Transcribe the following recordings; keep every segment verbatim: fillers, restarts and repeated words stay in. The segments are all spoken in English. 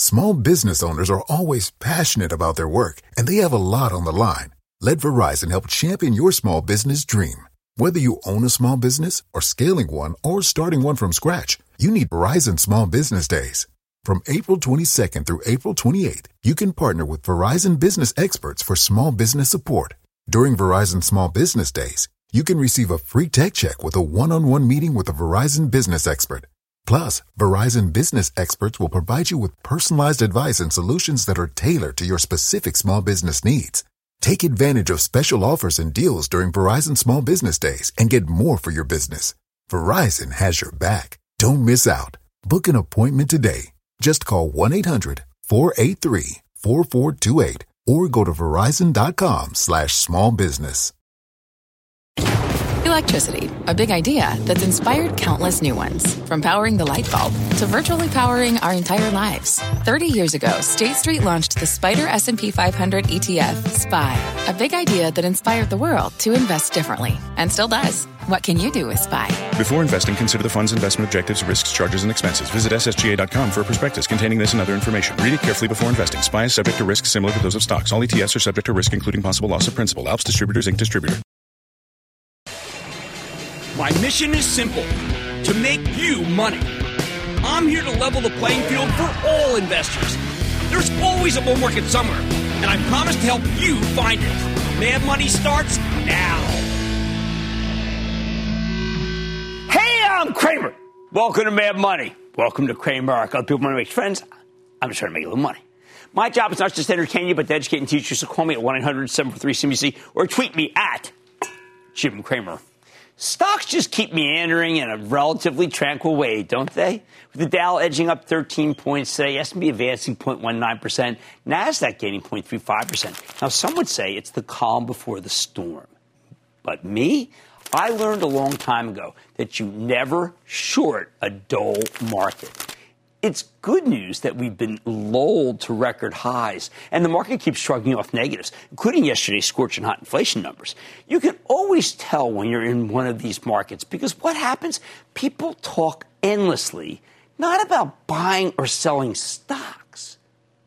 Small business owners are always passionate about their work, and they have a lot on the line. Let Verizon help champion your small business dream. Whether you own a small business or scaling one or starting one from scratch, you need Verizon Small Business Days. From April twenty-second through April twenty-eighth, you can partner with Verizon business experts for small business support. During Verizon Small Business Days, you can receive a free tech check with a one-on-one meeting with a Verizon business expert. Plus, Verizon business experts will provide you with personalized advice and solutions that are tailored to your specific small business needs. Take advantage of special offers and deals during Verizon Small Business Days and get more for your business. Verizon has your back. Don't miss out. Book an appointment today. Just call one eight hundred four eight three four four two eight or go to verizon.com slash small business. Electricity, a big idea that's inspired countless new ones. From powering the light bulb to virtually powering our entire lives. thirty years ago, State Street launched the Spider S and P five hundred E T F, S P Y, a big idea that inspired the world to invest differently, and still does. What can you do with S P Y? Before investing, consider the fund's investment objectives, risks, charges, and expenses. Visit S S G A dot com for a prospectus containing this and other information. Read it carefully before investing. S P Y is subject to risks similar to those of stocks. All E T Fs are subject to risk, including possible loss of principal. Alps Distributors, Incorporated. Distributor. My mission is simple, to make you money. I'm here to level the playing field for all investors. There's always a bull market somewhere, and I promise to help you find it. Mad Money starts now. Hey, I'm Kramer. Welcome to Mad Money. Welcome to Kramer. Other people want to make friends. I'm just trying to make a little money. My job is not just to entertain you, but to educate and teach you. So call me at one eight hundred seven four three C B C or tweet me at Jim Kramer. Stocks just keep meandering in a relatively tranquil way, don't they? With the Dow edging up thirteen points today, S and P advancing zero point one nine percent, NASDAQ gaining zero point three five percent. Now, some would say it's the calm before the storm. But me, I learned a long time ago that you never short a dull market. It's good news that we've been lulled to record highs, and the market keeps shrugging off negatives, including yesterday's scorching hot inflation numbers. You can always tell when you're in one of these markets because what happens? People talk endlessly, not about buying or selling stocks,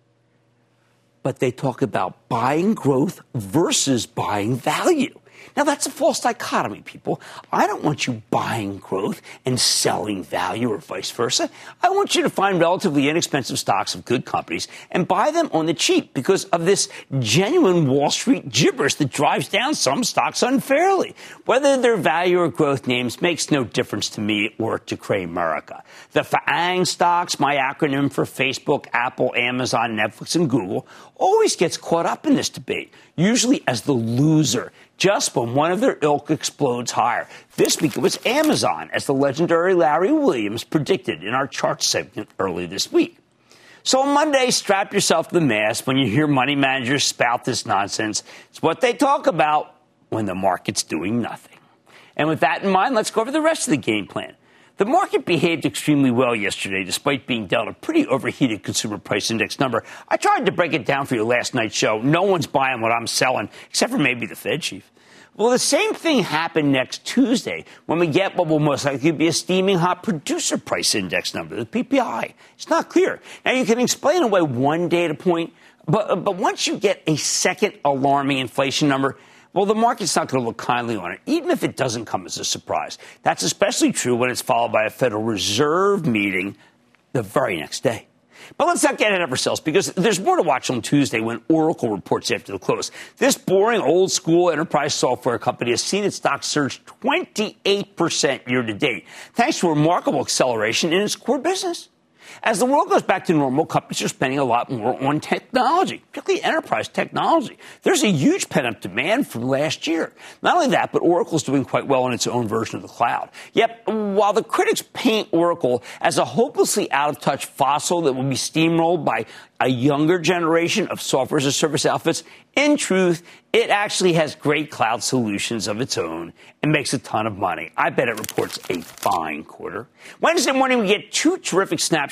but they talk about buying growth versus buying value. Now, that's a false dichotomy, people. I don't want you buying growth and selling value or vice versa. I want you to find relatively inexpensive stocks of good companies and buy them on the cheap because of this genuine Wall Street gibberish that drives down some stocks unfairly. Whether they're value or growth names makes no difference to me or to Cramerica. The FAANG stocks, my acronym for Facebook, Apple, Amazon, Netflix, and Google, always gets caught up in this debate, usually as the loser, just when one of their ilk explodes higher. This week it was Amazon, as the legendary Larry Williams predicted in our chart segment early this week. So on Monday, strap yourself to the mast when you hear money managers spout this nonsense. It's what they talk about when the market's doing nothing. And with that in mind, let's go over the rest of the game plan. The market behaved extremely well yesterday, despite being dealt a pretty overheated consumer price index number. I tried to break it down for you last night's show. No one's buying what I'm selling, except for maybe the Fed chief. Well, the same thing happened next Tuesday when we get what will most likely be a steaming hot producer price index number, the P P I. It's not clear. Now, you can explain away one data point, but, but once you get a second alarming inflation number, well, the market's not going to look kindly on it, even if it doesn't come as a surprise. That's especially true when it's followed by a Federal Reserve meeting the very next day. But let's not get ahead of ourselves, because there's more to watch on Tuesday when Oracle reports after the close. This boring, old-school enterprise software company has seen its stock surge twenty-eight percent year-to-date, thanks to remarkable acceleration in its core business. As the world goes back to normal, companies are spending a lot more on technology, particularly enterprise technology. There's a huge pent-up demand from last year. Not only that, but Oracle's doing quite well in its own version of the cloud. Yet, while the critics paint Oracle as a hopelessly out-of-touch fossil that will be steamrolled by a younger generation of software as a service outfits, in truth, it actually has great cloud solutions of its own and makes a ton of money. I bet it reports a fine quarter. Wednesday morning, we get two terrific snapshots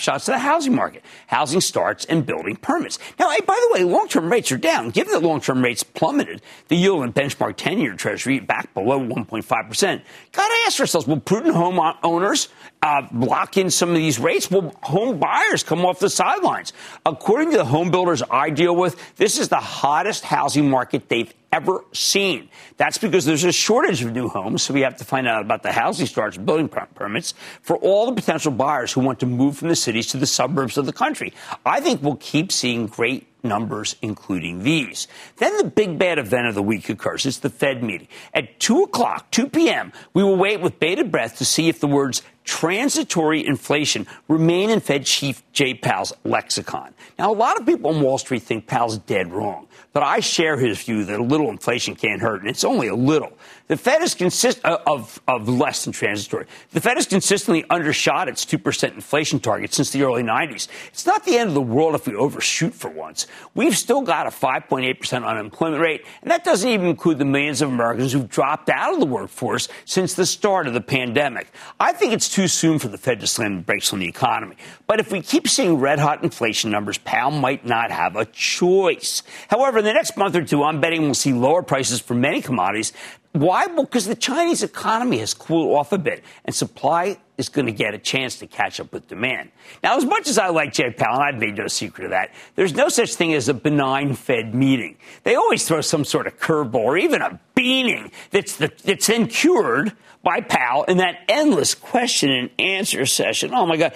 snapshots of the housing market, housing starts and building permits. Now, hey, by the way, long-term rates are down. Given that long-term rates plummeted, the yield in benchmark ten-year Treasury back below one point five percent. Got to ask ourselves, will prudent home owners uh, lock in some of these rates? Will home buyers come off the sidelines? According to the home builders I deal with, this is the hottest housing market they've ever seen. That's because there's a shortage of new homes, so we have to find out about the housing starts and building permits for all the potential buyers who want to move from the cities to the suburbs of the country. I think we'll keep seeing great numbers, including these. Then the big bad event of the week occurs. It's the Fed meeting. At two o'clock, two p.m., we will wait with bated breath to see if the words transitory inflation remain in Fed Chief Jay Powell's lexicon. Now, a lot of people on Wall Street think Powell's dead wrong, but I share his view that a little inflation can't hurt, and it's only a little. The Fed is consist uh, of, of less than transitory. The Fed has consistently undershot its two percent inflation target since the early nineties. It's not the end of the world if we overshoot for once. We've still got a five point eight percent unemployment rate, and that doesn't even include the millions of Americans who've dropped out of the workforce since the start of the pandemic. I think it's too soon for the Fed to slam the brakes on the economy. But if we keep seeing red-hot inflation numbers, Powell might not have a choice. However, in the next month or two, I'm betting we'll see lower prices for many commodities. Why? Well, because the Chinese economy has cooled off a bit, and supply is going to get a chance to catch up with demand. Now, as much as I like Jay Powell, and I've made no secret of that, there's no such thing as a benign Fed meeting. They always throw some sort of curveball or even a beaning that's, the, that's then cured by Powell in that endless question and answer session. Oh, my God.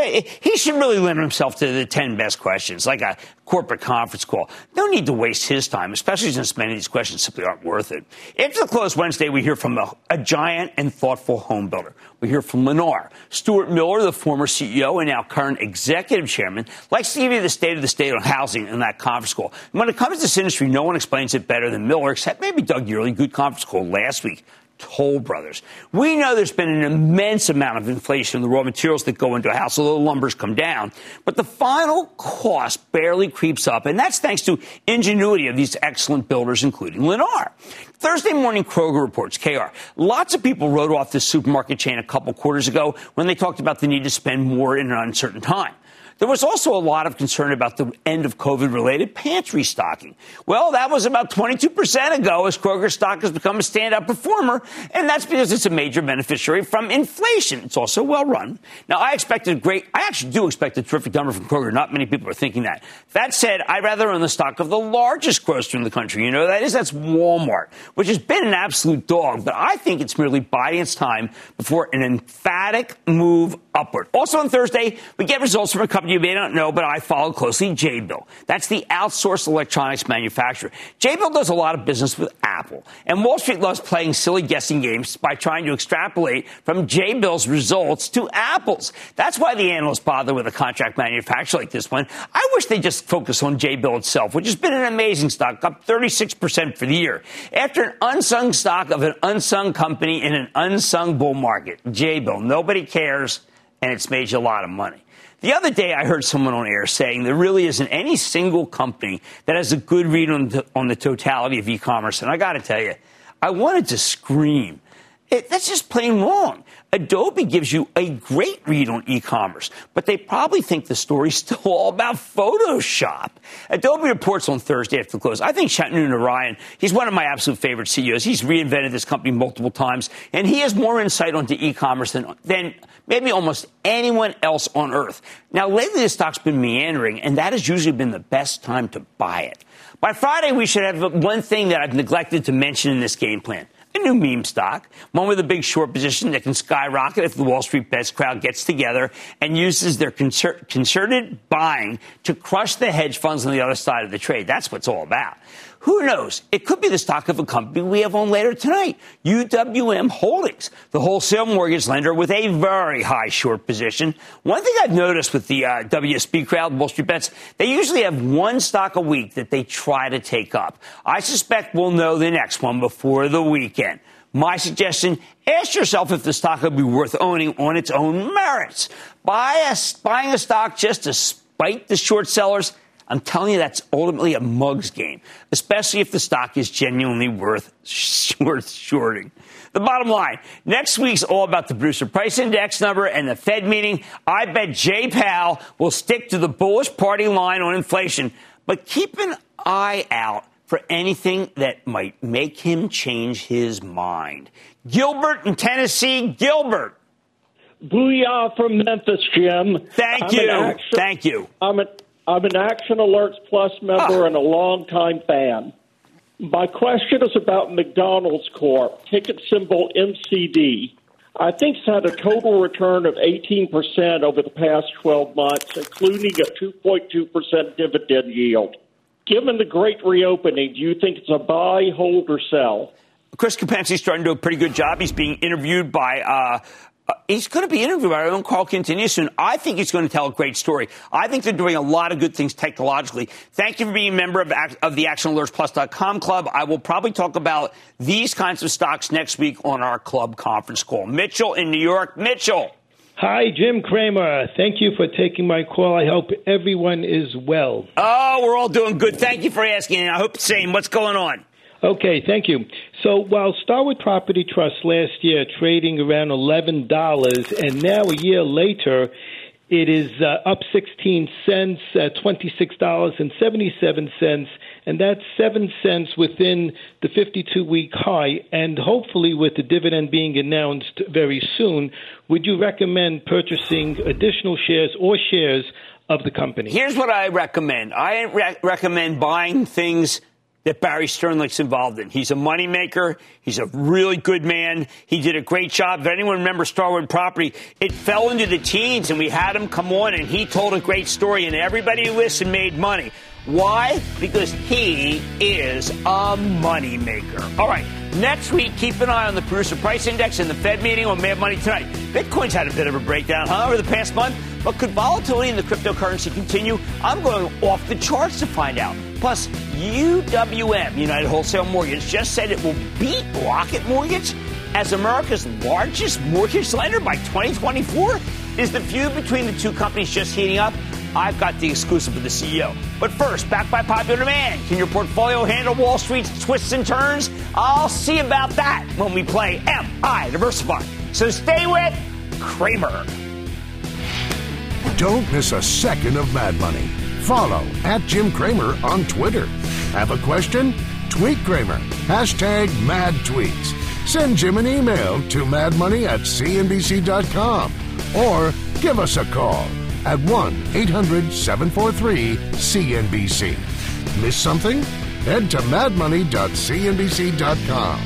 He should really limit himself to the ten best questions, like a corporate conference call. No need to waste his time, especially since many of these questions simply aren't worth it. After the close Wednesday, we hear from a, a giant and thoughtful home builder. We hear from Lennar. Stuart Miller, the former C E O and now current executive chairman, likes to give you the state of the state on housing in that conference call. And when it comes to this industry, no one explains it better than Miller, except maybe Doug Yearley, good conference call last week. Toll Brothers. We know there's been an immense amount of inflation in the raw materials that go into a house, although lumber's come down. But the final cost barely creeps up, and that's thanks to ingenuity of these excellent builders, including Lennar. Thursday morning, Kroger reports, K R. Lots of people wrote off this supermarket chain a couple quarters ago when they talked about the need to spend more in an uncertain time. There was also a lot of concern about the end of COVID-related pantry stocking. Well, that was about twenty-two percent ago as Kroger stock has become a standout performer, and that's because it's a major beneficiary from inflation. It's also well-run. Now, I expected a great, I actually do expect a terrific number from Kroger. Not many people are thinking that. That said, I'd rather own the stock of the largest grocer in the country. You know, that is, that's Walmart, which has been an absolute dog, but I think it's merely biding its time before an emphatic move upward. Also on Thursday, we get results from a company you may not know, but I follow closely, Jabil. That's the outsourced electronics manufacturer. Jabil does a lot of business with Apple, and Wall Street loves playing silly guessing games by trying to extrapolate from Jabil's results to Apple's. That's why the analysts bother with a contract manufacturer like this one. I wish they just focus on Jabil itself, which has been an amazing stock, up thirty-six percent for the year. After an unsung stock of an unsung company in an unsung bull market, Jabil, nobody cares, and it's made you a lot of money. The other day, I heard someone on air saying there really isn't any single company that has a good read on the, on the totality of e-commerce. And I got to tell you, I wanted to scream. It, that's just plain wrong. Adobe gives you a great read on e-commerce, but they probably think the story's still all about Photoshop. Adobe reports on Thursday after the close. I think Shantanu Narayan, he's one of my absolute favorite C E Os. He's reinvented this company multiple times, and he has more insight onto e-commerce than, than maybe almost anyone else on earth. Now, lately, the stock's been meandering, and that has usually been the best time to buy it. By Friday, we should have one thing that I've neglected to mention in this game plan. A new meme stock, one with a big short position that can skyrocket if the Wall Street bets crowd gets together and uses their concert, concerted buying to crush the hedge funds on the other side of the trade. That's what it's all about. Who knows? It could be the stock of a company we have on later tonight, U W M Holdings, the wholesale mortgage lender with a very high short position. One thing I've noticed with the uh, W S B crowd, Wall Street Bets, they usually have one stock a week that they try to take up. I suspect we'll know the next one before the weekend. My suggestion, ask yourself if the stock would be worth owning on its own merits. Buy a, buying a stock just to spite the short sellers, I'm telling you, that's ultimately a mug's game, especially if the stock is genuinely worth, worth shorting. The bottom line, next week's all about the producer price index number and the Fed meeting. I bet Jay Powell will stick to the bullish party line on inflation, but keep an eye out for anything that might make him change his mind. Gilbert in Tennessee. Gilbert. Booyah from Memphis, Jim. Thank I'm you. Action, Thank you. I'm an, I'm an Action Alerts Plus member oh. and a longtime fan. My question is about McDonald's Corp, ticket symbol M C D. I think it's had a total return of eighteen percent over the past twelve months, including a two point two percent dividend yield. Given the great reopening, do you think it's a buy, hold, or sell? Chris Kapenski's starting to do a pretty good job. He's being interviewed by uh, Uh, he's going to be interviewed by our own Carl Quintanilla soon. I think he's going to tell a great story. I think they're doing a lot of good things technologically. Thank you for being a member of, of the Action Alerts Plus dot com club. I will probably talk about these kinds of stocks next week on our club conference call. Mitchell in New York. Mitchell. Hi, Jim Cramer. Thank you for taking my call. I hope everyone is well. Oh, we're all doing good. Thank you for asking. I hope the same. What's going on? Okay, thank you. So while Starwood Property Trust last year trading around eleven dollars, and now a year later, it is uh, up sixteen cents at twenty-six dollars and seventy-seven cents, and that's seven cents within the fifty-two week high. And hopefully with the dividend being announced very soon, would you recommend purchasing additional shares or shares of the company? Here's what I recommend. I re- recommend buying things that Barry Sternlicht's involved in. He's a moneymaker. He's a really good man. He did a great job. If anyone remembers Starwood Property, it fell into the teens, and we had him come on, and he told a great story, and everybody who listened made money. Why? Because he is a moneymaker. All right, next week, keep an eye on the producer price index and the Fed meeting on Mad Money tonight. Bitcoin's had a bit of a breakdown, huh, over the past month? But could volatility in the cryptocurrency continue? I'm going off the charts to find out. Plus, U W M, United Wholesale Mortgage, just said it will beat Rocket Mortgage as America's largest mortgage lender by twenty twenty-four. Is the feud between the two companies just heating up? I've got the exclusive with the C E O. But first, backed by popular demand, can your portfolio handle Wall Street's twists and turns? I'll see about that when we play M I Diversified. So stay with Cramer. Don't miss a second of Mad Money. Follow at Jim Cramer on Twitter. Have a question? Tweet Cramer. Hashtag Mad Tweets. Send Jim an email to madmoney at c n b c dot com or give us a call at one eight hundred seven four three C N B C. Miss something? Head to mad money dot c n b c dot com.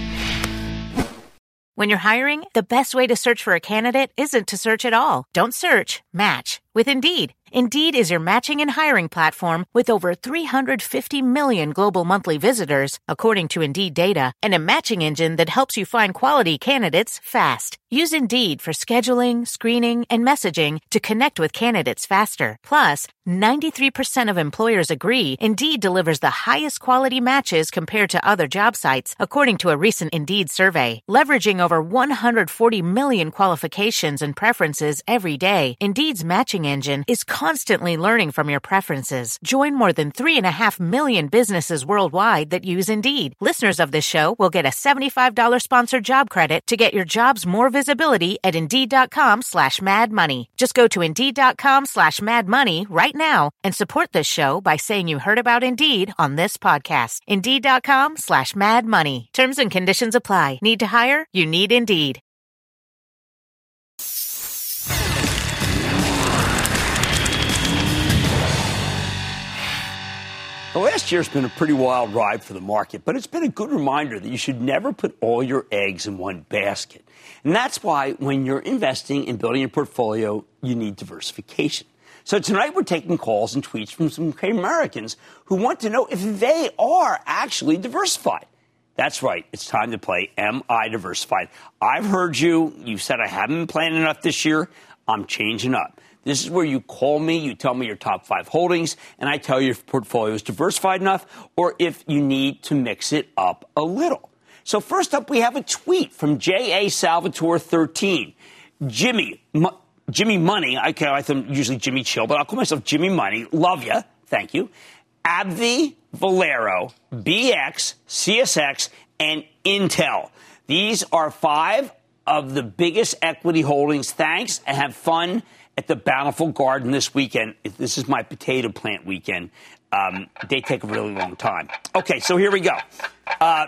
When you're hiring, the best way to search for a candidate isn't to search at all. Don't search, match with Indeed. Indeed is your matching and hiring platform with over three hundred fifty million global monthly visitors, according to Indeed data, and a matching engine that helps you find quality candidates fast. Use Indeed for scheduling, screening, and messaging to connect with candidates faster. Plus, ninety-three percent of employers agree Indeed delivers the highest quality matches compared to other job sites, according to a recent Indeed survey. Leveraging over one hundred forty million qualifications and preferences every day, Indeed's matching engine is constantly learning from your preferences. Join more than three and a half million businesses worldwide that use Indeed. Listeners of this show will get a seventy-five dollars sponsored job credit to get your jobs more visibility at Indeed.com slash Mad Money. Just go to Indeed.com slash Mad Money right now and support this show by saying you heard about Indeed on this podcast. Indeed.com slash Mad Money. Terms and conditions apply. Need to hire? You need Indeed. The last year's been a pretty wild ride for the market, but it's been a good reminder that you should never put all your eggs in one basket. And that's why when you're investing in building a portfolio, you need diversification. So tonight we're taking calls and tweets from some Americans who want to know if they are actually diversified. That's right. It's time to play M I Diversified. I've heard you. You said I haven't been playing enough this year. I'm changing up. This is where you call me, you tell me your top five holdings, and I tell you if your portfolio is diversified enough or if you need to mix it up a little. So first up, we have a tweet from J A Salvatore thirteen. Jimmy, M- Jimmy Money, I, I thought usually Jimmy Chill, but I'll call myself Jimmy Money. Love ya. thank you, AbbVie, Valero, B X, C S X, and Intel. These are five of the biggest equity holdings. Thanks, and have fun at the Bountiful Garden this weekend. This is my potato plant weekend. Um, they take a really long time. Okay, so here we go. Uh,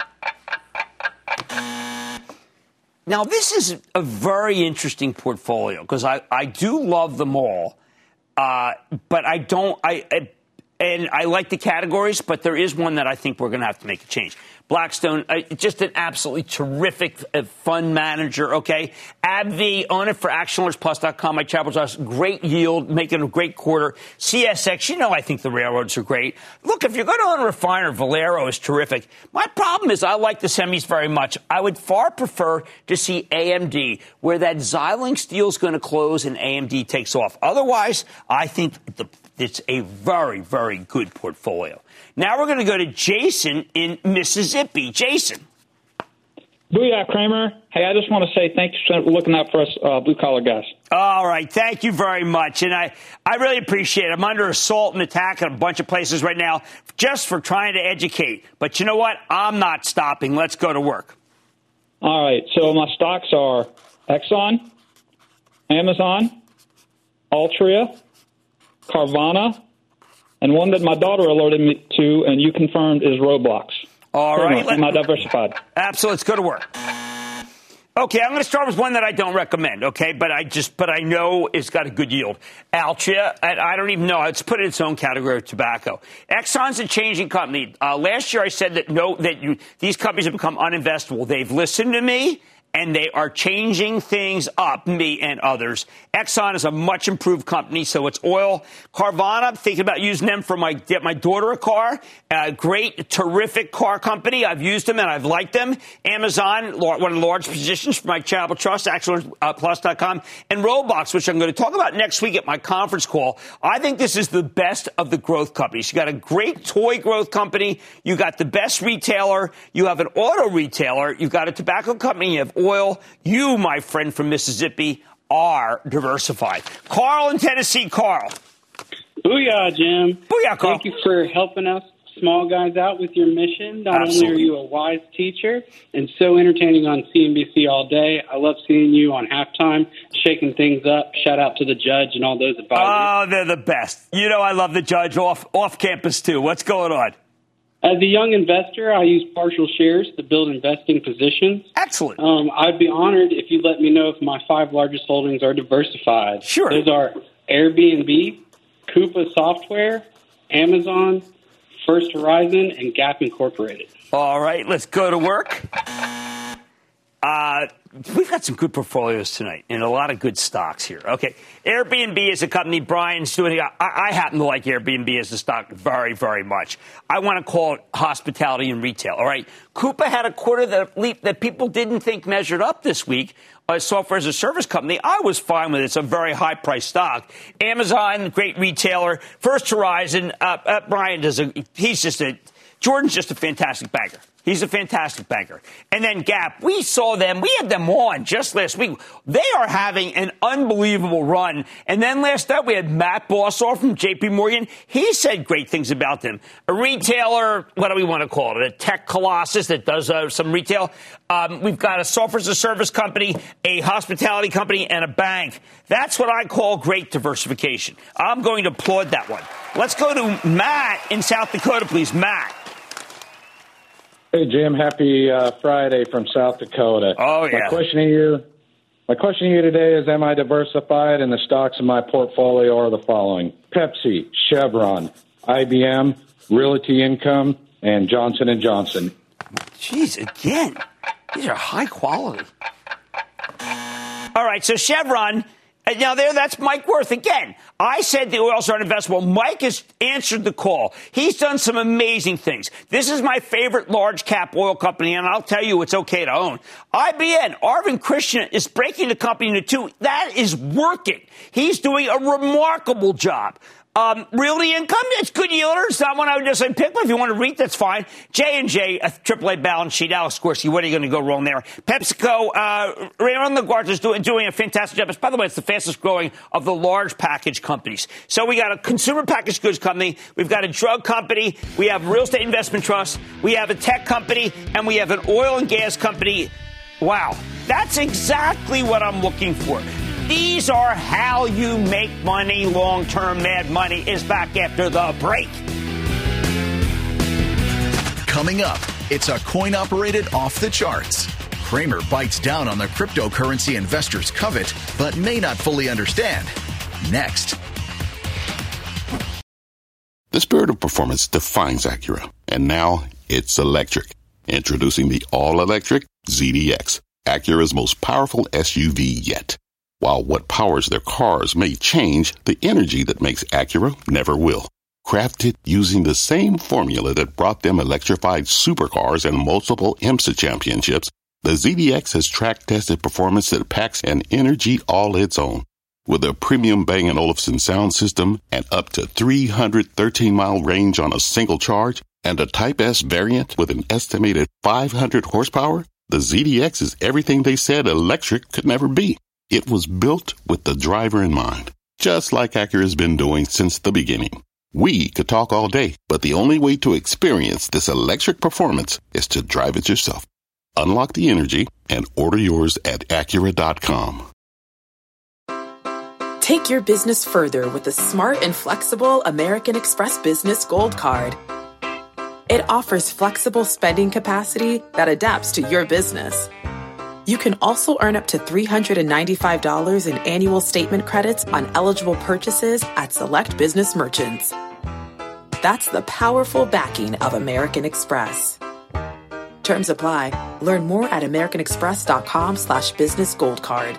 now, this is a very interesting portfolio because I, I do love them all, uh, but I don't I, I and I like the categories, but there is one that I think we're going to have to make a change. Blackstone, uh, just an absolutely terrific uh, fund manager, okay? AbbVie, own it for action alerts plus dot com. My Chapel Trust, great yield, making a great quarter. C S X, you know I think the railroads are great. Look, if you're going to own a refiner, Valero is terrific. My problem is I like the semis very much. I would far prefer to see A M D, where that Xilinx deal is going to close and A M D takes off. Otherwise, I think the it's a very, very good portfolio. Now we're going to go to Jason in Mississippi. Jason. Booyah, Kramer. Hey, I just want to say thanks for looking out for us uh, blue-collar guys. All right. Thank you very much. And I, I really appreciate it. I'm under assault and attack in a bunch of places right now just for trying to educate. But you know what? I'm not stopping. Let's go to work. All right. So my stocks are Exxon, Amazon, Altria, Carvana, and one that my daughter alerted me to, and you confirmed, is Roblox. All right. Am I diversified? Absolutely. Let's go to work. Okay, I'm going to start with one that I don't recommend, okay, but I just, but I know it's got a good yield. Altria, and I don't even know. Let's put it in its own category of tobacco. Exxon's a changing company. Uh, last year I said that no, that you, these companies have become uninvestable. They've listened to me, and they are changing things up, me and others. Exxon is a much improved company, so it's oil. Carvana, I'm thinking about using them for my get my daughter a car. A great, terrific car company. I've used them and I've liked them. Amazon, one of the large positions for my charitable trust, action alert plus dot com. And Roblox, which I'm going to talk about next week at my conference call. I think this is the best of the growth companies. You got a great toy growth company. You got the best retailer. You have an auto retailer. You've got a tobacco company. You have oil. You, my friend from Mississippi, are diversified. Carl in Tennessee. Carl. Booyah, Jim. Booyah, Carl. Thank you for helping us small guys out with your mission. Not Absolutely. only are you a wise teacher and so entertaining on C N B C all day, I love seeing you on halftime, shaking things up. Shout out to the judge and all those advisors. Oh, they're the best. You know I love the judge off, off campus, too. What's going on? As a young investor, I use partial shares to build investing positions. Excellent. Um, I'd be honored if you let me know if my five largest holdings are diversified. Sure. Those are Airbnb, Coupa Software, Amazon, First Horizon, and Gap Incorporated. All right, let's go to work. Uh, we've got some good portfolios tonight and a lot of good stocks here. Okay, Airbnb is a company Brian's doing. I, I happen to like Airbnb as a stock very, very much. I want to call it hospitality and retail. All right, Coupa had a quarter that leap that people didn't think measured up this week. A software as a service company, I was fine with it. It's a very high price stock. Amazon, great retailer. First Horizon, uh, uh, Brian does a. He's just a. Jordan's just a fantastic banker. He's a fantastic banker. And then Gap, we saw them. We had them on just last week. They are having an unbelievable run. And then last night we had Matt Bossoff from J P Morgan. He said great things about them. A retailer, what do we want to call it? A tech colossus that does uh, some retail. Um, we've got a software as a service company, a hospitality company, and a bank. That's what I call great diversification. I'm going to applaud that one. Let's go to Matt in South Dakota, please. Matt. Hey, Jim. Happy uh, Friday from South Dakota. Oh, yeah. My question to you, my question to you today is, am I diversified? And the stocks in my portfolio are the following: Pepsi, Chevron, I B M, Realty Income, and Johnson and Johnson. Jeez, again, these are high quality. All right, so Chevron. Now, there, that's Mike Worth. Again, I said the oils aren't investable. Mike has answered the call. He's done some amazing things. This is my favorite large-cap oil company, and I'll tell you it's okay to own. I B M, Arvind Krishna, is breaking the company into two. That is working. He's doing a remarkable job. Um, Realty Income, it's good yielder. It's not one I would just say pick, but if you want to REIT, that's fine. J and J, a triple A balance sheet. Alex Gorski, what are you going to go wrong there? PepsiCo, uh, Raymond LaGuardia is doing, doing a fantastic job. By the way, it's the fastest growing of the large package companies. So we got a consumer packaged goods company. We've got a drug company. We have real estate investment trust. We have a tech company, and we have an oil and gas company. Wow. That's exactly what I'm looking for. These are how you make money long-term. Mad Money is back after the break. Coming up, it's a coin-operated off the charts. Cramer bites down on the cryptocurrency investors covet, but may not fully understand. Next. The spirit of performance defines Acura, and now it's electric. Introducing the all-electric Z D X, Acura's most powerful S U V yet. While what powers their cars may change, the energy that makes Acura never will. Crafted using the same formula that brought them electrified supercars and multiple IMSA championships, the Z D X has track-tested performance that packs an energy all its own. With a premium Bang and Olufsen sound system and up to three hundred thirteen mile range on a single charge, and a Type S variant with an estimated five hundred horsepower, the Z D X is everything they said electric could never be. It was built with the driver in mind, just like Acura's been doing since the beginning. We could talk all day, but the only way to experience this electric performance is to drive it yourself. Unlock the energy and order yours at Acura dot com. Take your business further with the smart and flexible American Express Business Gold Card. It offers flexible spending capacity that adapts to your business. You can also earn up to three hundred ninety-five dollars in annual statement credits on eligible purchases at select business merchants. That's the powerful backing of American Express. Terms apply. Learn more at americanexpress.com slash business gold card.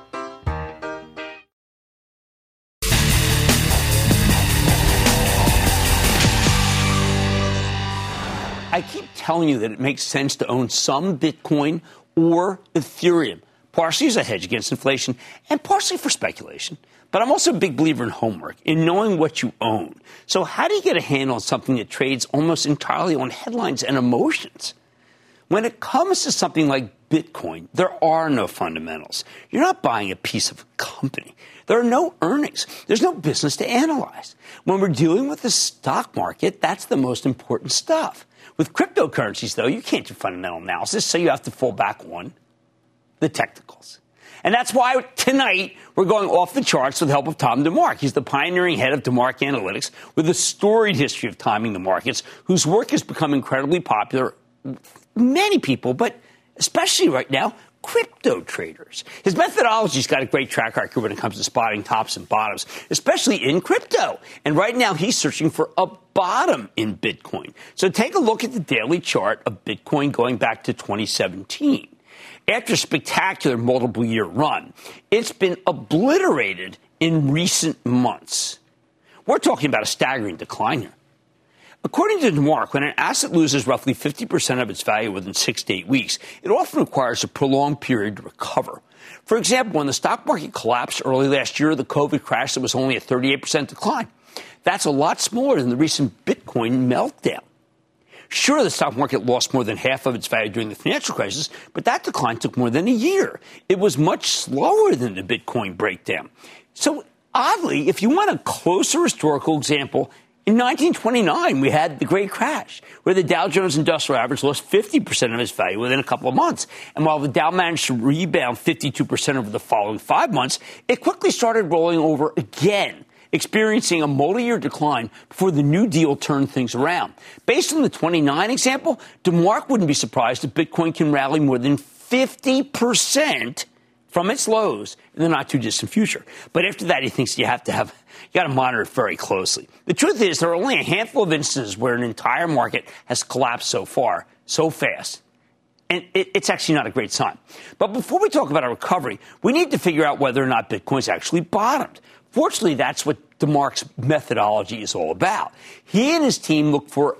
I keep telling you that it makes sense to own some Bitcoin or Ethereum, partially as a hedge against inflation and partially for speculation. But I'm also a big believer in homework, in knowing what you own. So how do you get a handle on something that trades almost entirely on headlines and emotions? When it comes to something like Bitcoin, there are no fundamentals. You're not buying a piece of a company. There are no earnings. There's no business to analyze. When we're dealing with the stock market, that's the most important stuff. With cryptocurrencies, though, you can't do fundamental analysis, so you have to fall back on the technicals. And that's why tonight we're going off the charts with the help of Tom DeMark. He's the pioneering head of DeMark Analytics with a storied history of timing the markets, whose work has become incredibly popular with many people, but especially right now, crypto traders. His methodology's got a great track record when it comes to spotting tops and bottoms, especially in crypto. And right now he's searching for a bottom in Bitcoin. So take a look at the daily chart of Bitcoin going back to twenty seventeen. After a spectacular multiple-year run, it's been obliterated in recent months. We're talking about a staggering decline here. According to DeMark, when an asset loses roughly fifty percent of its value within six to eight weeks, it often requires a prolonged period to recover. For example, when the stock market collapsed early last year, the COVID crash, there was only a thirty-eight percent decline. That's a lot smaller than the recent Bitcoin meltdown. Sure, the stock market lost more than half of its value during the financial crisis, but that decline took more than a year. It was much slower than the Bitcoin breakdown. So, oddly, if you want a closer historical example, in nineteen twenty-nine, we had the Great Crash, where the Dow Jones Industrial Average lost fifty percent of its value within a couple of months. And while the Dow managed to rebound fifty-two percent over the following five months, it quickly started rolling over again, experiencing a multi-year decline before the New Deal turned things around. Based on the twenty-nine example, DeMark wouldn't be surprised if Bitcoin can rally more than fifty percent from its lows in the not-too-distant future. But after that, he thinks you have to have, you got to monitor it very closely. The truth is, there are only a handful of instances where an entire market has collapsed so far, so fast. And it, it's actually not a great sign. But before we talk about a recovery, we need to figure out whether or not Bitcoin's actually bottomed. Fortunately, that's what DeMark's methodology is all about. He and his team look for a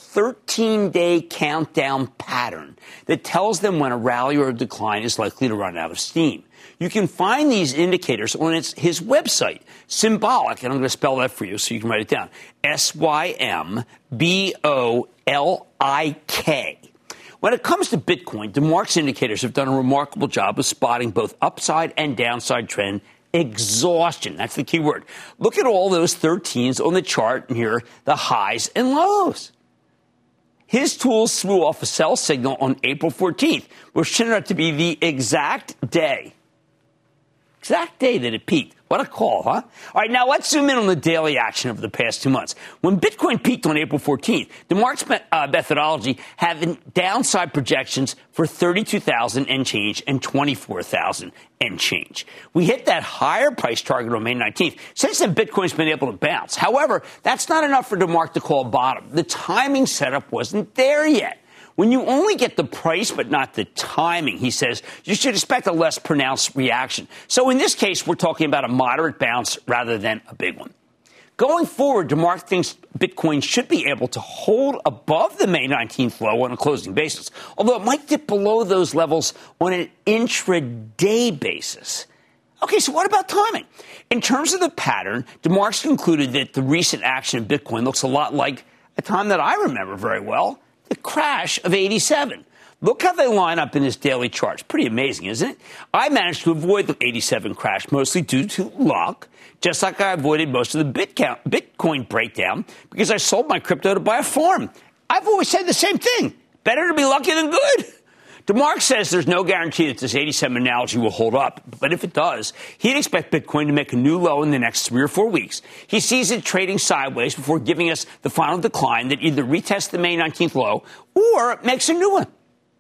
thirteen-day countdown pattern that tells them when a rally or a decline is likely to run out of steam. You can find these indicators on its, his website, Symbolic, and I'm going to spell that for you so you can write it down, S Y M B O L I K. When it comes to Bitcoin, DeMark's indicators have done a remarkable job of spotting both upside and downside trend exhaustion. That's the key word. Look at all those thirteens on the chart and here, the highs and lows. His tools threw off a sell signal on April fourteenth, which turned out to be the exact day, exact day that it peaked. What a call, huh? All right, now let's zoom in on the daily action over the past two months. When Bitcoin peaked on April fourteenth, DeMark's uh, methodology had downside projections for thirty-two thousand and change and twenty-four thousand and change. We hit that higher price target on May nineteenth. Since then, Bitcoin's been able to bounce. However, that's not enough for DeMark to call bottom. The timing setup wasn't there yet. When you only get the price but not the timing, he says, you should expect a less pronounced reaction. So in this case, we're talking about a moderate bounce rather than a big one. Going forward, DeMark thinks Bitcoin should be able to hold above the May nineteenth low on a closing basis, although it might dip below those levels on an intraday basis. Okay, so what about timing? In terms of the pattern, DeMark's concluded that the recent action in Bitcoin looks a lot like a time that I remember very well, the crash of eighty-seven. Look how they line up in this daily chart. It's pretty amazing, isn't it? I managed to avoid the eighty-seven crash, mostly due to luck, just like I avoided most of the Bitcoin breakdown because I sold my crypto to buy a farm. I've always said the same thing. Better to be lucky than good. DeMark says there's no guarantee that this eighty-seven analogy will hold up, but if it does, he'd expect Bitcoin to make a new low in the next three or four weeks. He sees it trading sideways before giving us the final decline that either retests the May nineteenth low or makes a new one.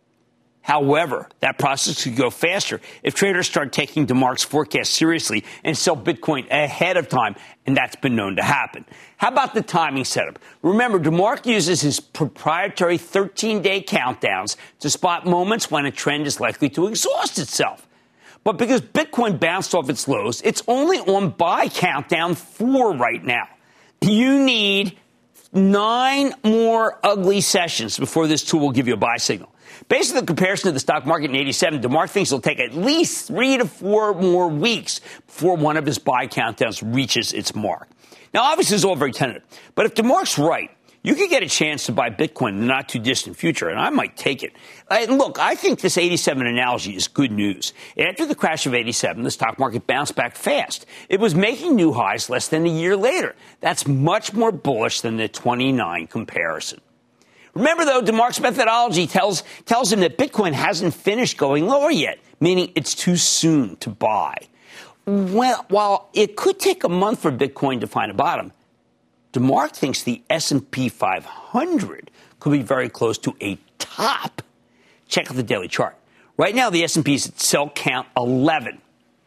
However, that process could go faster if traders start taking DeMark's forecast seriously and sell Bitcoin ahead of time, and that's been known to happen. How about the timing setup? Remember, DeMark uses his proprietary thirteen-day countdowns to spot moments when a trend is likely to exhaust itself. But because Bitcoin bounced off its lows, it's only on buy countdown four right now. You need nine more ugly sessions before this tool will give you a buy signal. Based on the comparison to the stock market in eighty-seven, DeMark thinks it'll take at least three to four more weeks before one of his buy countdowns reaches its mark. Now, obviously, it's all very tentative. But if DeMark's right, you could get a chance to buy Bitcoin in the not-too-distant future, and I might take it. And look, I think this eighty-seven analogy is good news. After the crash of eighty-seven, the stock market bounced back fast. It was making new highs less than a year later. That's much more bullish than the twenty-nine comparison. Remember, though, DeMark's methodology tells, tells him that Bitcoin hasn't finished going lower yet, meaning it's too soon to buy. Well, while it could take a month for Bitcoin to find a bottom, DeMark thinks the S and P five hundred could be very close to a top. Check out the daily chart. Right now, the S and P is at cell count eleven,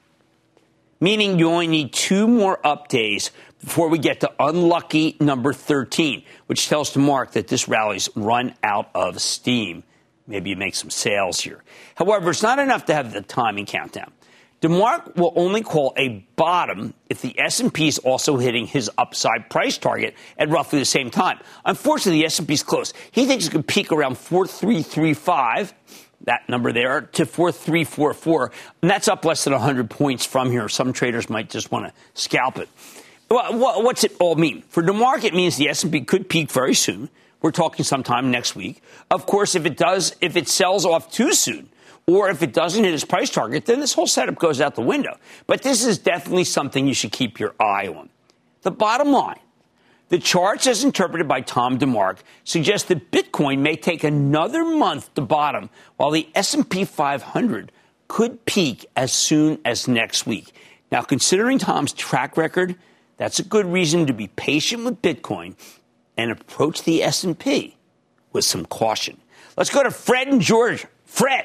meaning you only need two more up days before we get to unlucky number thirteen, which tells DeMark that this rally's run out of steam. Maybe you make some sales here. However, it's not enough to have the timing countdown. DeMark will only call a bottom if the S and P is also hitting his upside price target at roughly the same time. Unfortunately, the S and P is close. He thinks it could peak around four three three five, that number there, to four three four four, and that's up less than one hundred points from here. Some traders might just want to scalp it. What's it all mean? For DeMark, it means the S and P could peak very soon. We're talking sometime next week. Of course, if it does, if it sells off too soon, or if it doesn't hit its price target, then this whole setup goes out the window. But this is definitely something you should keep your eye on. The bottom line, the charts as interpreted by Tom DeMark suggest that Bitcoin may take another month to bottom, while the S and P five hundred could peak as soon as next week. Now, considering Tom's track record, that's a good reason to be patient with Bitcoin and approach the S and P with some caution. Let's go to Fred in Georgia. Fred.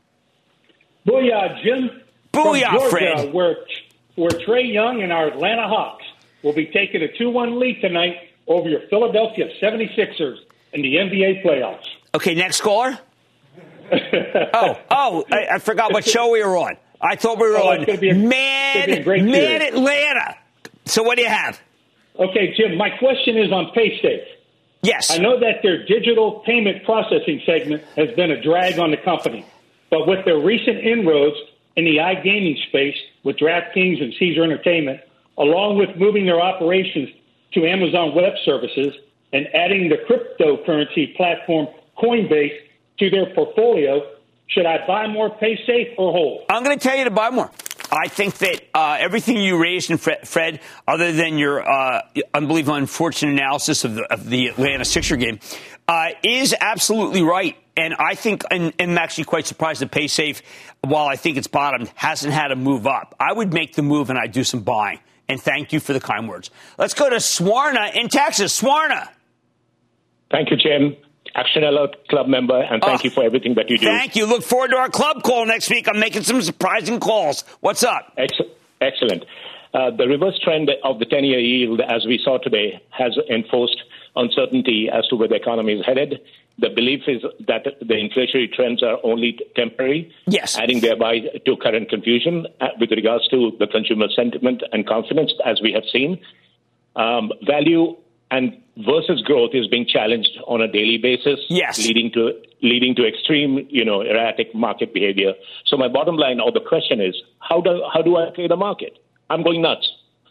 Booyah, Jim. Booyah, From Georgia, Fred. Where, where Trey Young and our Atlanta Hawks will be taking a two one lead tonight over your Philadelphia seventy-sixers in the N B A playoffs. Okay, next caller. oh, oh, I, I forgot what show we were on. I thought we were oh, on a, Mad, Mad Atlanta. So what do you have? Okay, Jim, my question is on PaySafe. Yes. I know that their digital payment processing segment has been a drag on the company, but with their recent inroads in the iGaming space with DraftKings and Caesar Entertainment, along with moving their operations to Amazon Web Services and adding the cryptocurrency platform Coinbase to their portfolio, should I buy more, pay safe, or hold? I'm going to tell you to buy more. I think that uh, everything you raised, in Fred, Fred other than your uh, unbelievable, unfortunate analysis of the, of the Atlanta Sixer game, uh, is absolutely right. And I think, and, and I'm actually quite surprised that PaySafe, while I think it's bottomed, hasn't had a move up. I would make the move and I'd do some buying. And thank you for the kind words. Let's go to Swarna in Texas. Swarna. Thank you, Jim. Action Alert Club member, and thank oh, you for everything that you do. Thank you. Look forward to our club call next week. I'm making some surprising calls. What's up? Ex- excellent. Uh, the reverse trend of the ten-year yield, as we saw today, has enforced uncertainty as to where the economy is headed. The belief is that the inflationary trends are only temporary, yes, adding thereby to current confusion with regards to the consumer sentiment and confidence, as we have seen. Um, value and versus growth is being challenged on a daily basis, yes, leading to leading to extreme, you know, erratic market behavior. So my bottom line, or the question is, how do how do I play the market? I'm going nuts.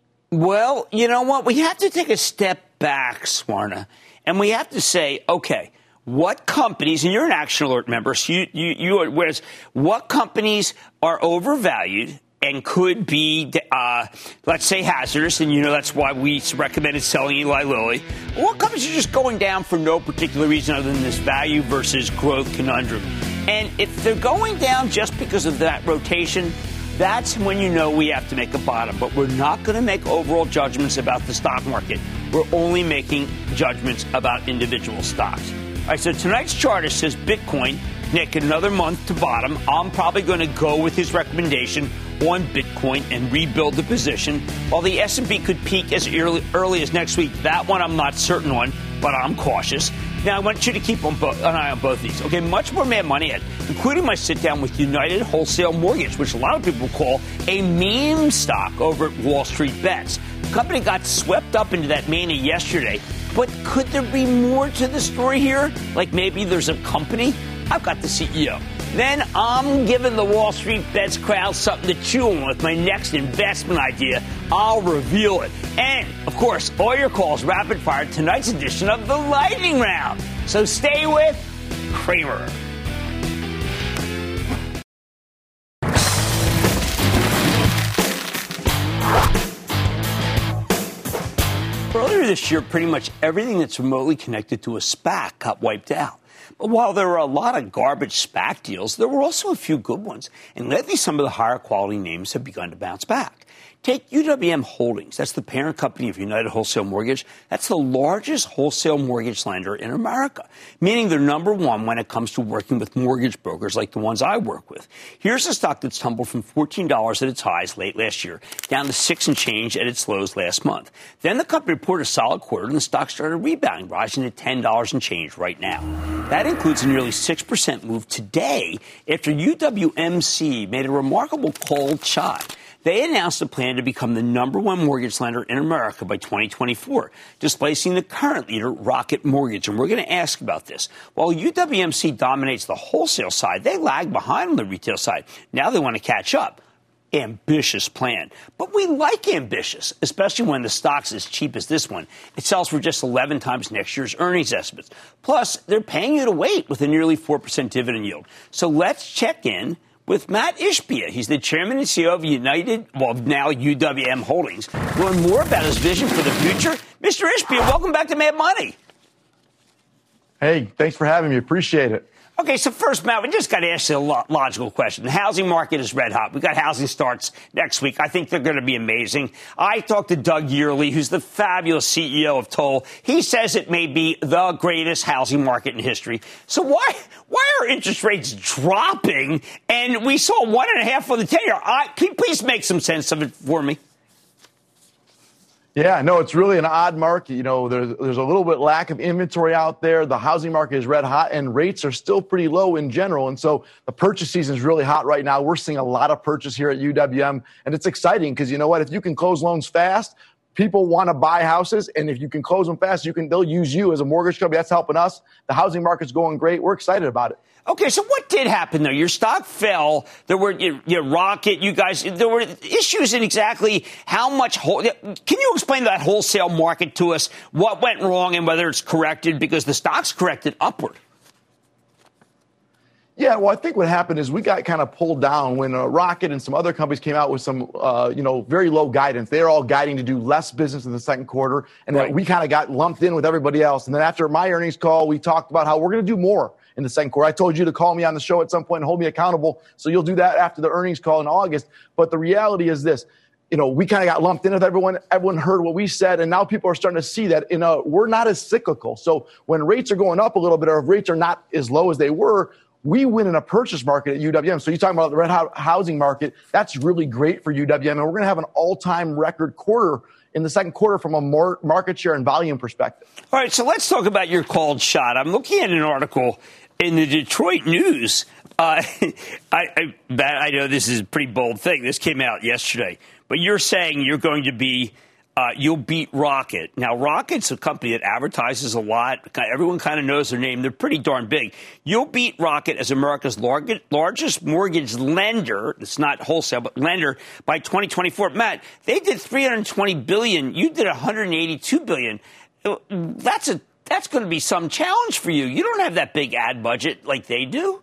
Well, you know what? We have to take a step back, Swarna, and we have to say, okay, what companies, and you're an Action Alert member, so you you, you are, whereas what companies are overvalued and could be, uh, let's say, hazardous, and you know that's why we recommended selling Eli Lilly. What companies are just going down for no particular reason other than this value versus growth conundrum? And if they're going down just because of that rotation, that's when you know we have to make a bottom. But we're not going to make overall judgments about the stock market. We're only making judgments about individual stocks. All right, so tonight's chart says Bitcoin, Nick, another month to bottom. I'm probably going to go with his recommendation on Bitcoin and rebuild the position, while the S and P could peak as early, early as next week. That one I'm not certain on, but I'm cautious. Now, I want you to keep on bo- an eye on both these. Okay, much more Mad Money ahead, including my sit-down with United Wholesale Mortgage, which a lot of people call a meme stock over at Wall Street Bets. The company got swept up into that mania yesterday, but could there be more to the story here? Like maybe there's a company? I've got the C E O. Then I'm giving the Wall Street Bets crowd something to chew on with my next investment idea. I'll reveal it. And, of course, all your calls rapid fire tonight's edition of the Lightning Round. So stay with Cramer. Earlier this year, pretty much everything that's remotely connected to a SPAC got wiped out. But while there were a lot of garbage SPAC deals, there were also a few good ones. And lately, some of the higher quality names have begun to bounce back. Take U W M Holdings. That's the parent company of United Wholesale Mortgage. That's the largest wholesale mortgage lender in America, meaning they're number one when it comes to working with mortgage brokers like the ones I work with. Here's a stock that's tumbled from fourteen dollars at its highs late last year down to six and change at its lows last month. Then the company reported a solid quarter and the stock started rebounding, rising to ten dollars and change right now. That includes a nearly six percent move today after U W M C made a remarkable cold shot. They announced a plan to become the number one mortgage lender in America by twenty twenty-four, displacing the current leader, Rocket Mortgage. And we're going to ask about this. While U W M C dominates the wholesale side, they lag behind on the retail side. Now they want to catch up. Ambitious plan. But we like ambitious, especially when the stock's as cheap as this one. It sells for just eleven times next year's earnings estimates. Plus, they're paying you to wait with a nearly four percent dividend yield. So let's check in with Matt Ishbia. He's the chairman and C E O of United, well, now U W M Holdings. Learn more about his vision for the future. Mister Ishbia, welcome back to Mad Money. Hey, thanks for having me. Appreciate it. Okay, so first, Matt, we just got to ask you a lo- logical question. The housing market is red hot. We got housing starts next week. I think they're going to be amazing. I talked to Doug Yearley, who's the fabulous C E O of Toll. He says it may be the greatest housing market in history. So why why are interest rates dropping? And we saw one and a half for the ten-year. I, can you please make some sense of it for me? Yeah, no, it's really an odd market. You know, there's, there's a little bit lack of inventory out there. The housing market is red hot and rates are still pretty low in general. And so the purchase season is really hot right now. We're seeing a lot of purchase here at U W M and it's exciting because you know what? If you can close loans fast, people want to buy houses, and if you can close them fast, you can. They'll use you as a mortgage company. That's helping us. The housing market's going great. We're excited about it. Okay, so what did happen there? Your stock fell. There were your, your Rocket. You guys. There were issues in exactly how much. Can you explain that wholesale market to us? What went wrong and whether it's corrected? Because the stock's corrected upward. Yeah, well, I think what happened is we got kind of pulled down when uh, Rocket and some other companies came out with some, uh, you know, very low guidance. They're all guiding to do less business in the second quarter, and right. we kind of got lumped in with everybody else. And then after my earnings call, we talked about how we're going to do more in the second quarter. I told you to call me on the show at some point and hold me accountable, so you'll do that after the earnings call in August. But the reality is this. You know, we kind of got lumped in with everyone. Everyone heard what we said, and now people are starting to see that, you know, we're not as cyclical. So when rates are going up a little bit, or if rates are not as low as they were, we win in a purchase market at U W M. So you're talking about the red housing market. That's really great for U W M. And we're going to have an all-time record quarter in the second quarter from a more market share and volume perspective. All right, so let's talk about your called shot. I'm looking at an article in the Detroit News. Uh, I, I, I know this is a pretty bold thing. This came out yesterday. But you're saying you're going to be Uh, you'll beat Rocket. Now, Rocket's a company that advertises a lot. Everyone kind of knows their name. They're pretty darn big. You'll beat Rocket as America's lar- largest mortgage lender. It's not wholesale, but lender by twenty twenty-four. Matt, they did three hundred twenty billion dollars. You did one hundred eighty-two billion dollars. That's a that's going to be some challenge for you. You don't have that big ad budget like they do.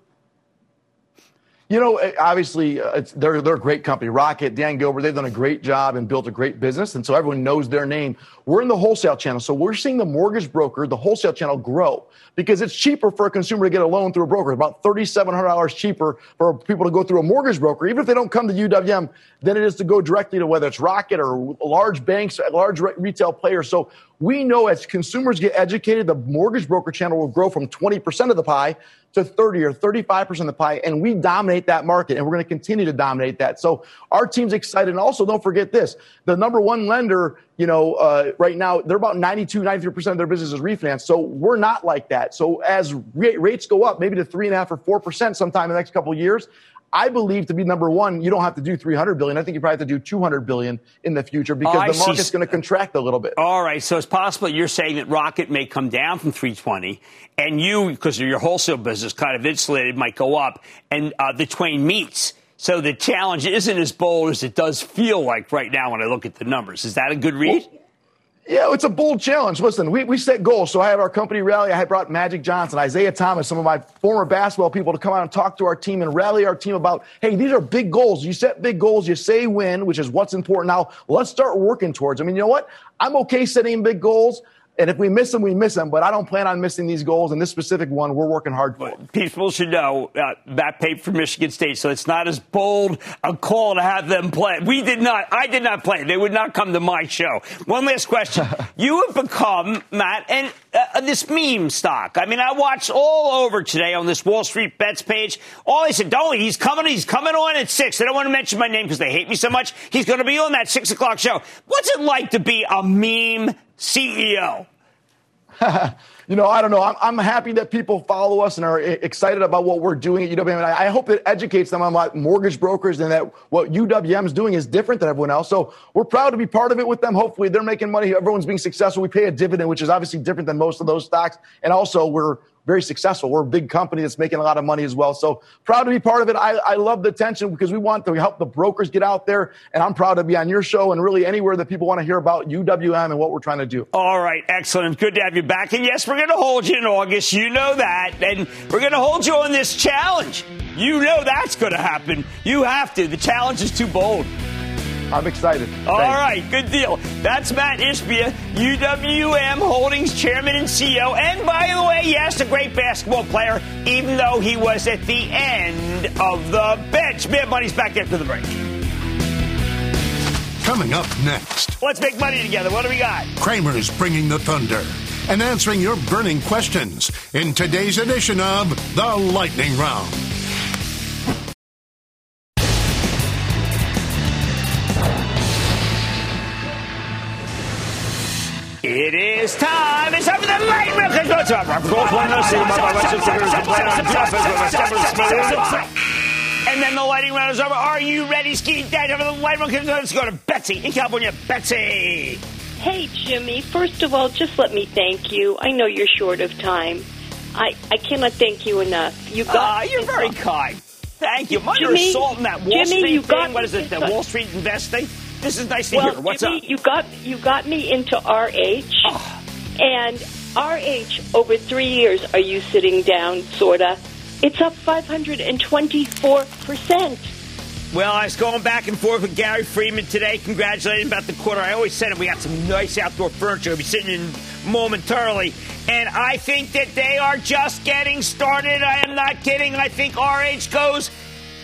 You know, obviously, uh, it's, they're, they're a great company. Rocket, Dan Gilbert, they've done a great job and built a great business, and so everyone knows their name. We're in the wholesale channel, so we're seeing the mortgage broker, the wholesale channel, grow because it's cheaper for a consumer to get a loan through a broker. It's about three thousand seven hundred dollars cheaper for people to go through a mortgage broker, even if they don't come to U W M, than it is to go directly to whether it's Rocket or large banks, large re- retail players. So we know as consumers get educated, the mortgage broker channel will grow from twenty percent of the pie to thirty or thirty-five percent of the pie, and we dominate that market, and we're going to continue to dominate that. So our team's excited. And also, don't forget this, the number one lender, you know, uh, right now, they're about ninety-two, ninety-three percent of their business is refinance. So we're not like that. So as re- rates go up, maybe to three and a half or four percent sometime in the next couple of years, I believe to be number one, you don't have to do three hundred billion dollars. I think you probably have to do two hundred billion dollars in the future because oh, the market's going to contract a little bit. All right. So it's possible you're saying that Rocket may come down from three twenty and you, because of your wholesale business, kind of insulated, might go up and uh, the twain meets. So the challenge isn't as bold as it does feel like right now when I look at the numbers. Is that a good read? Well, yeah, it's a bold challenge. Listen, we, we set goals. So I have our company rally. I brought Magic Johnson, Isaiah Thomas, some of my former basketball people to come out and talk to our team and rally our team about, hey, these are big goals. You set big goals. You say win, which is what's important. Now, let's start working towards them. I mean, you know what? I'm okay setting big goals. And if we miss them, we miss them. But I don't plan on missing these goals. And this specific one, we're working hard for. People should know uh, Matt paid for Michigan State, so it's not as bold a call to have them play. We did not. I did not play. They would not come to my show. One last question. You have become, Matt, and uh, this meme stock. I mean, I watched all over today on this Wall Street Bets page. All they said, don't, he's coming, he's coming on at six. They don't want to mention my name because they hate me so much. He's going to be on that six o'clock show. What's it like to be a meme C E O? You know, I don't know. I'm, I'm happy that people follow us and are excited about what we're doing at U W M. And I, I hope it educates them about mortgage brokers and that what U W M is doing is different than everyone else. So we're proud to be part of it with them. Hopefully they're making money. Everyone's being successful. We pay a dividend, which is obviously different than most of those stocks. And also we're very successful. We're a big company that's making a lot of money as well. So proud to be part of it. I, I love the attention because we want to help the brokers get out there. And I'm proud to be on your show and really anywhere that people want to hear about U W M and what we're trying to do. All right. Excellent. Good to have you back. And yes, we're going to hold you in August. You know that. And we're going to hold you on this challenge. You know that's going to happen. You have to. The challenge is too bold. I'm excited. All Thanks. right, good deal. That's Matt Ishbia, U W M Holdings Chairman and C E O. And by the way, yes, a great basketball player, even though he was at the end of the bench. Mad Money's back after the break. Coming up next. Let's make money together. What do we got? Cramer's bringing the thunder and answering your burning questions in today's edition of The Lightning Round. It is time. It's time for the Lightning Round. And then the Lightning Round is over. Are you ready, Ski Dad? Over the Lightning Round. Let's go to Betsy in California. Betsy. Hey, Jimmy. First of all, just let me thank you. I know you're short of time. I, I cannot thank you enough. You got. Ah, you're very kind. Thank you. Am I Jimmy, assaulting that Wall Jimmy, Street you thing? got What is it? The into- Wall Street investing? This is nice to well, hear. What's Jimmy, up? You got you got me into R H, Oh. and R H over three years. Are you sitting down? Sorta. It's up five hundred twenty-four percent. Well, I was going back and forth with Gary Freeman today, congratulating him about the quarter. I always said him, we got some nice outdoor furniture. We'll be sitting in momentarily. And I think that they are just getting started. I am not kidding. I think R H goes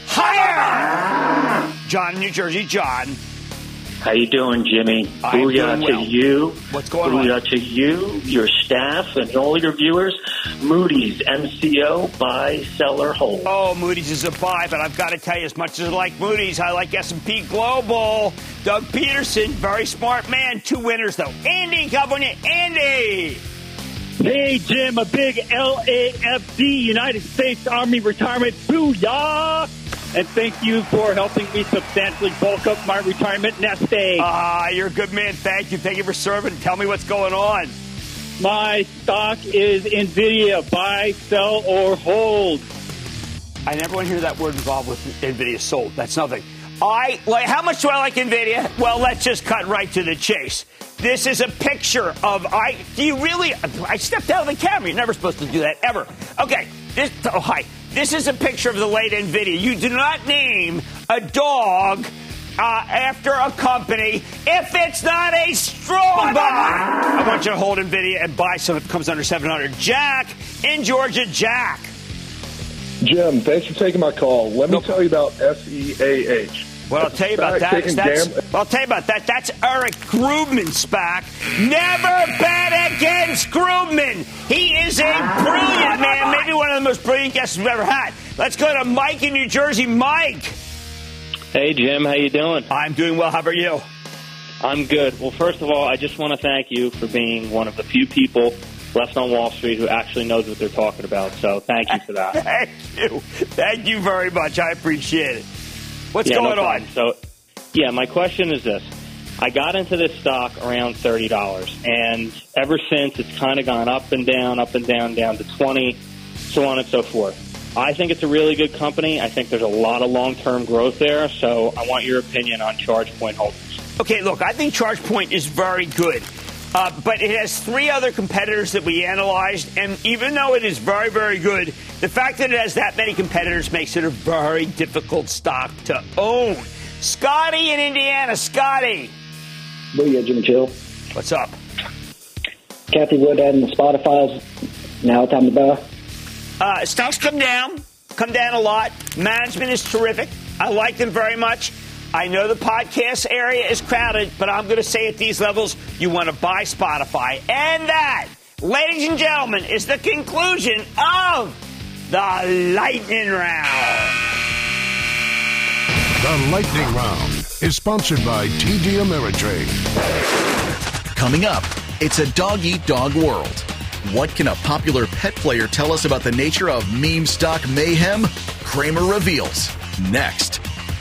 higher. John in New Jersey. John. How you doing, Jimmy? I am Booyah doing well. to you. What's going Booyah on? to you, your staff, and all your viewers. Moody's, M C O, buy, sell, or hold. Oh, Moody's is a buy, but I've got to tell you, as much as I like Moody's, I like S and P Global. Doug Peterson, very smart man. Two winners, though. Andy, California. Andy. Hey, Jim, a big L A F D, United States Army retirement. Booyah! And thank you for helping me substantially bulk up my retirement nest egg. Ah, you're a good man. Thank you. Thank you for serving. Tell me what's going on. My stock is NVIDIA. Buy, sell, or hold. I never want to hear that word involved with NVIDIA sold. That's nothing. I like. How much do I like NVIDIA? Well, let's just cut right to the chase. This is a picture of I. Do you really? I stepped out of the camera. You're never supposed to do that ever. Okay. This. Oh, hi. This is a picture of the late NVIDIA. You do not name a dog uh, after a company if it's not a strong buy. I want you to hold NVIDIA and buy some if it comes under seven hundred. Jack in Georgia. Jack. Jim, thanks for taking my call. Let me tell you about S E A H. Well, I'll tell you about that. That's, well, I'll tell you about that. That's Eric Grubman's SPAC. Never bet against Grubman. He is a brilliant man, maybe one of the most brilliant guests we've ever had. Let's go to Mike in New Jersey. Mike. Hey, Jim. How you doing? I'm doing well. How about you? I'm good. Well, first of all, I just want to thank you for being one of the few people left on Wall Street who actually knows what they're talking about. So thank you for that. Thank you. Thank you very much. I appreciate it. What's yeah, going no on? So, yeah, my question is this. I got into this stock around thirty dollars, and ever since it's kind of gone up and down, up and down, down to twenty, so on and so forth. I think it's a really good company. I think there's a lot of long-term growth there, so I want your opinion on ChargePoint holders. Okay, look, I think ChargePoint is very good. Uh, but it has three other competitors that we analyzed, and even though it is very, very good, the fact that it has that many competitors makes it a very difficult stock to own. Scotty in Indiana. Scotty. Booyah, Jimmy Chill. What's up? Kathy Wood adding the Spotify's. Now time to buy. Uh, stocks come down, come down a lot. Management is terrific. I like them very much. I know the podcast area is crowded, but I'm going to say at these levels, you want to buy Spotify. And that, ladies and gentlemen, is the conclusion of the Lightning Round. The Lightning Round is sponsored by T D Ameritrade. Coming up, it's a dog-eat-dog world. What can a popular pet player tell us about the nature of meme stock mayhem? Cramer reveals. Next.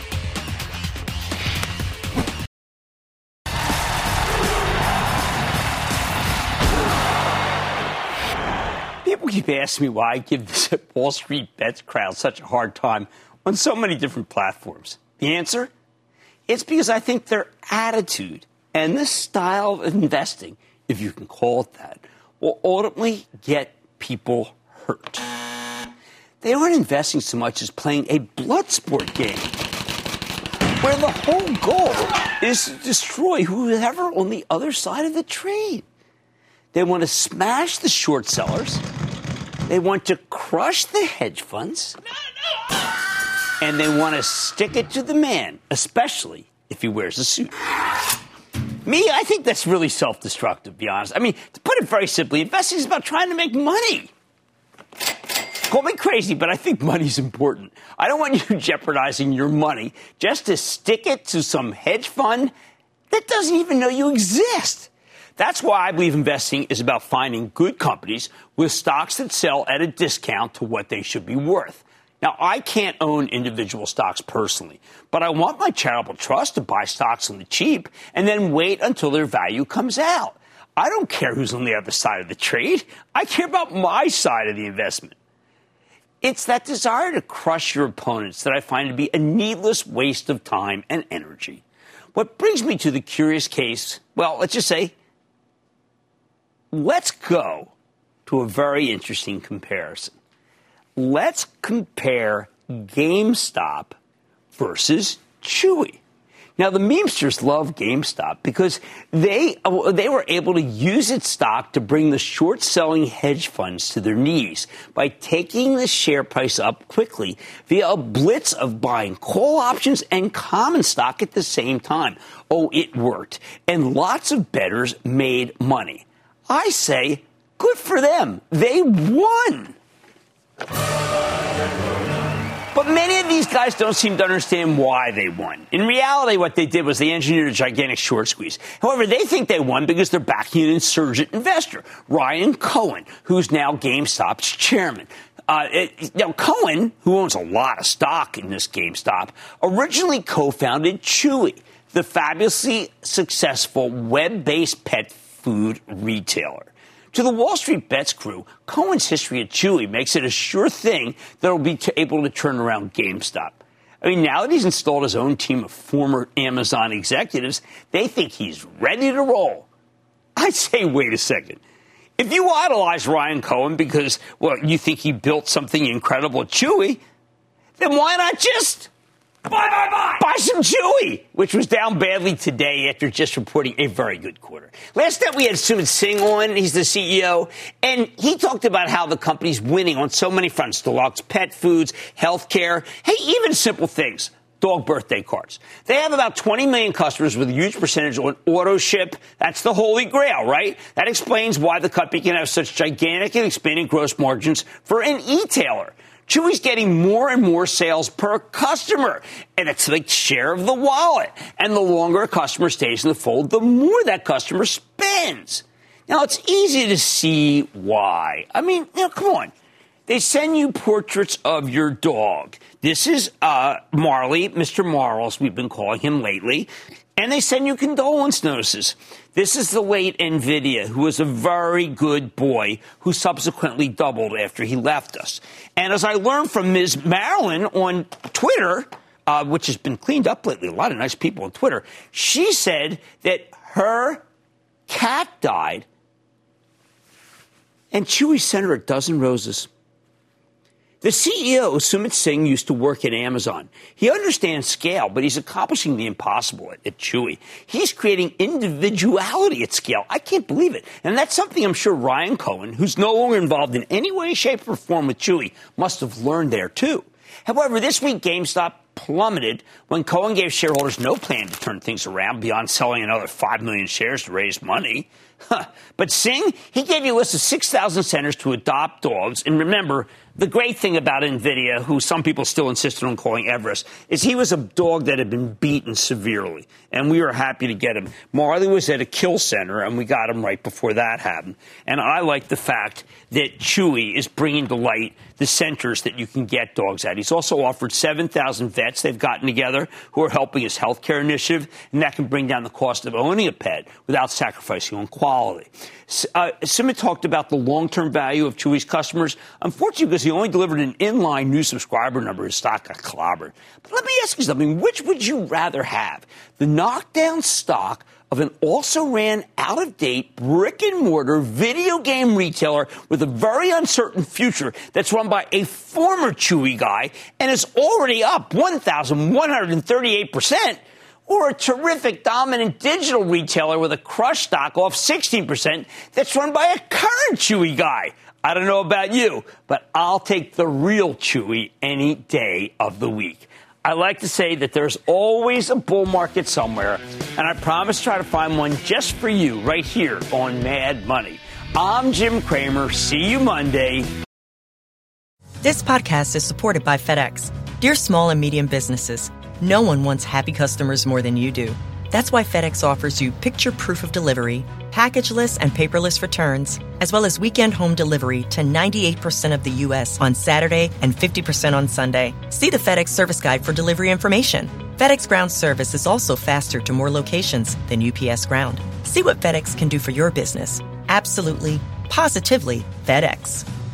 People keep asking me why I give this Wall Street Bets crowd such a hard time on so many different platforms. The answer? It's because I think their attitude and this style of investing, if you can call it that, will ultimately get people hurt. They aren't investing so much as playing a blood sport game where the whole goal is to destroy whoever on the other side of the trade. They want to smash the short sellers. They want to crush the hedge funds. And they want to stick it to the man, especially if he wears a suit. Me, I think that's really self-destructive, to be honest. I mean, to put it very simply, investing is about trying to make money. Call me crazy, but I think money's important. I don't want you jeopardizing your money just to stick it to some hedge fund that doesn't even know you exist. That's why I believe investing is about finding good companies with stocks that sell at a discount to what they should be worth. Now, I can't own individual stocks personally, but I want my charitable trust to buy stocks on the cheap and then wait until their value comes out. I don't care who's on the other side of the trade. I care about my side of the investment. It's that desire to crush your opponents that I find to be a needless waste of time and energy. What brings me to the curious case, well, let's just say, let's go to a very interesting comparison. Let's compare GameStop versus Chewy. Now, the memesters love GameStop because they they were able to use its stock to bring the short-selling hedge funds to their knees by taking the share price up quickly via a blitz of buying call options and common stock at the same time. Oh, it worked. And lots of bettors made money. I say, good for them. They won. But many of these guys don't seem to understand why they won. In reality, what they did was they engineered a gigantic short squeeze. However, they think they won because they're backing an insurgent investor, Ryan Cohen, who's now GameStop's chairman. Uh, it, now, Cohen, who owns a lot of stock in this GameStop, originally co-founded Chewy, the fabulously successful web-based pet food retailer. To the Wall Street Bets crew, Cohen's history at Chewy makes it a sure thing that he'll be t- able to turn around GameStop. I mean, now that he's installed his own team of former Amazon executives, they think he's ready to roll. I say, wait a second. If you idolize Ryan Cohen because, well, you think he built something incredible at Chewy, then why not just buy, buy, buy, buy some Chewy, which was down badly today after just reporting a very good quarter. Last night we had Sumit Singh on. He's the C E O, and he talked about how the company's winning on so many fronts: Deluxe pet foods, healthcare, hey, even simple things. Dog birthday cards. They have about twenty million customers with a huge percentage on auto ship. That's the holy grail, right? That explains why the company can have such gigantic and expanding gross margins for an e-tailer. Chewy's getting more and more sales per customer, and it's like share of the wallet. And the longer a customer stays in the fold, the more that customer spends. Now, it's easy to see why. I mean, you know, come on. They send you portraits of your dog. This is uh, Marley, Mister Marles, we've been calling him lately. And they send you condolence notices. This is the late NVIDIA, who was a very good boy, who subsequently doubled after he left us. And as I learned from Miz Marilyn on Twitter, uh, which has been cleaned up lately, a lot of nice people on Twitter, she said that her cat died and Chewy sent her a dozen roses. The C E O, Sumit Singh, used to work at Amazon. He understands scale, but he's accomplishing the impossible at, at Chewy. He's creating individuality at scale. I can't believe it. And that's something I'm sure Ryan Cohen, who's no longer involved in any way, shape, or form with Chewy, must have learned there, too. However, this week, GameStop plummeted when Cohen gave shareholders no plan to turn things around beyond selling another five million shares to raise money. Huh. But Singh, he gave you a list of six thousand centers to adopt dogs. And remember, the great thing about NVIDIA, who some people still insisted on calling Everest, is he was a dog that had been beaten severely. And we were happy to get him. Marley was at a kill center, and we got him right before that happened. And I like the fact that Chewy is bringing to light the centers that you can get dogs at. He's also offered seven thousand vets they've gotten together who are helping his healthcare initiative, and that can bring down the cost of owning a pet without sacrificing on quality. Uh, Sumit talked about the long-term value of Chewy's customers. Unfortunately, because he only delivered an inline new subscriber number, his stock got clobbered. But let me ask you something. Which would you rather have? The knockdown stock of an also-ran, out-of-date, brick-and-mortar video game retailer with a very uncertain future that's run by a former Chewy guy and is already up one thousand one hundred thirty-eight percent, or a terrific, dominant digital retailer with a crush stock off sixteen percent that's run by a current Chewy guy? I don't know about you, but I'll take the real Chewy any day of the week. I like to say that there's always a bull market somewhere, and I promise to try to find one just for you right here on Mad Money. I'm Jim Cramer. See you Monday. This podcast is supported by FedEx. Dear small and medium businesses, no one wants happy customers more than you do. That's why FedEx offers you picture proof of delivery, packageless and paperless returns, as well as weekend home delivery to ninety-eight percent of the U S on Saturday and fifty percent on Sunday. See the FedEx service guide for delivery information. FedEx Ground service is also faster to more locations than U P S Ground. See what FedEx can do for your business. Absolutely, positively FedEx.